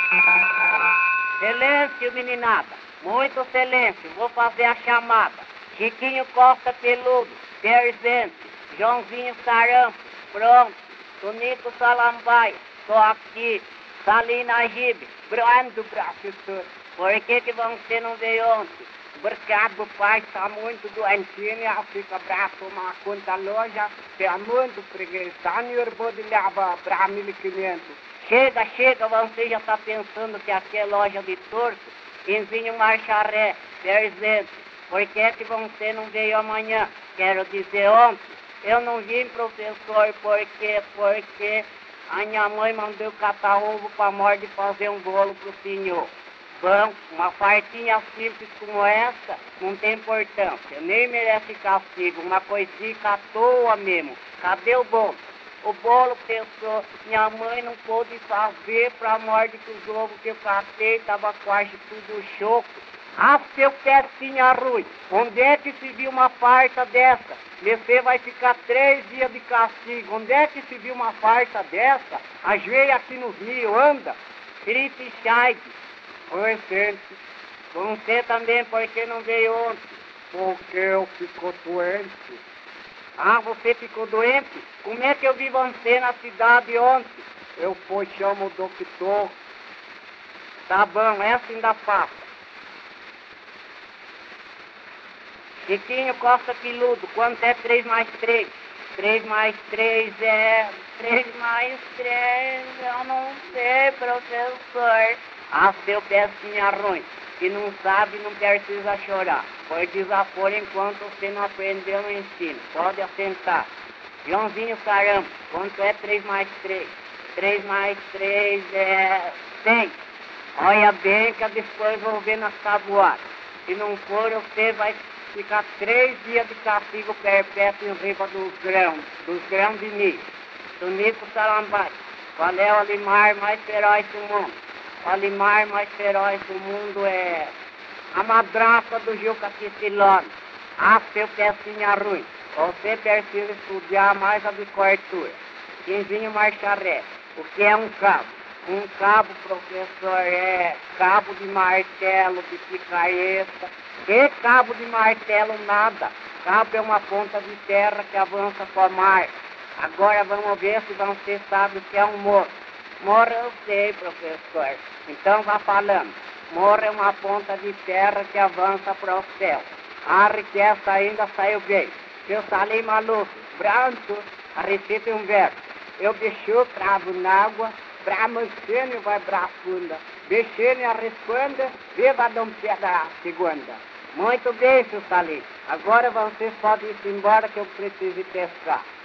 Silêncio, meninada. Muito silêncio. Vou fazer a chamada. Chiquinho Costa Peludo, presente. Joãozinho Sarampo, pronto. Tonito Salambaia, tô aqui. Salina Gibe, brando, professor. Por que você não veio ontem? Obrigado, pai, está muito doentinho, ela fica brava tomar conta da loja, é muito preguiça, eu vou levar para 1.500. Chega, você já está pensando que aqui é loja de torto? Enzinho Marcharé, presente. Por que você não veio amanhã? Quero dizer ontem. Eu não vim, professor, porque a minha mãe mandou catar ovo para morte e fazer um bolo pro senhor. Bom, uma fartinha simples como essa não tem importância, nem merece castigo, uma coisinha à toa mesmo. Cadê o bolo? O bolo, pessoal, minha mãe não pôde fazer pra morte que os ovos que eu catei tava quase tudo choco. Ah, seu pecinha ruim, onde é que se viu uma farta dessa? Você vai ficar 3 dias de castigo. Onde é que se viu uma farta dessa? Ajoelha aqui nos rios, anda. Felipe Chaide. Oi, gente. Você também, por que não veio ontem? Porque eu fico doente. Ah, você ficou doente? Como é que eu vi você na cidade ontem? Eu fui chamar o doutor. Tá bom, essa ainda passa. Chiquinho Costa Piludo, quanto é 3 mais 3? 3 mais 3 é... 3 mais 3, eu não sei, professor. Ah, seu pecinha ruim, se não sabe não precisa chorar. Foi desaforo enquanto você não aprendeu no ensino. Pode assentar. Joãozinho Sarampo, quanto é 3 mais 3? 3 mais 3 é 6. Olha bem que depois vou ver nas tabuadas. Se não for, você vai ficar 3 dias de castigo perpétuo em riba dos grãos de milho. Tonito Salambaia, qual é o animal mais feroz do mundo? O animal mais feroz do mundo é a madraça do Juca Quicilone. Ah, seu pecinha ruim, você precisa estudar mais a bicoartura. Quinzinho Marcharé, o que é um cabo? Um cabo, professor, é cabo de martelo, de picareta. Que cabo de martelo nada. Cabo é uma ponta de terra que avança para o mar. Agora vamos ver se você sabe o que é um morro. Morro eu sei, professor. Então vá falando. Morro é uma ponta de terra que avança para o céu. A riqueza ainda saiu bem. Seu Salim Maluco, branco, recite um verso. Eu deixo cravo na água, Brahmancênio vai pra funda. Bexênio responde, viva Dom Pedro a segunda. Muito bem, seu Salim. Agora vocês podem ir embora que eu preciso pescar.